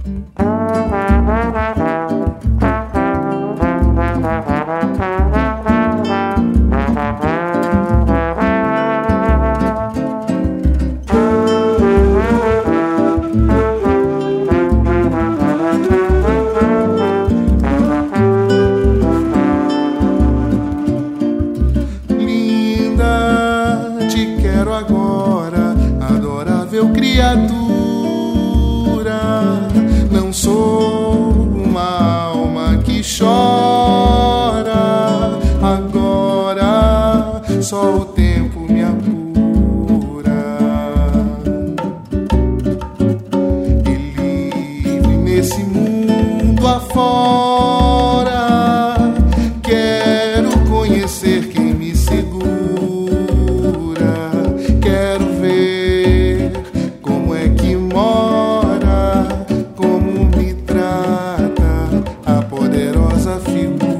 Agora, adorável criatura, não sou uma alma que chora. Agora só o tempo me apura. E livre nesse mundo afora, quero conhecer quem me segura. Quero ver como é que mora, como me trata a poderosa figura.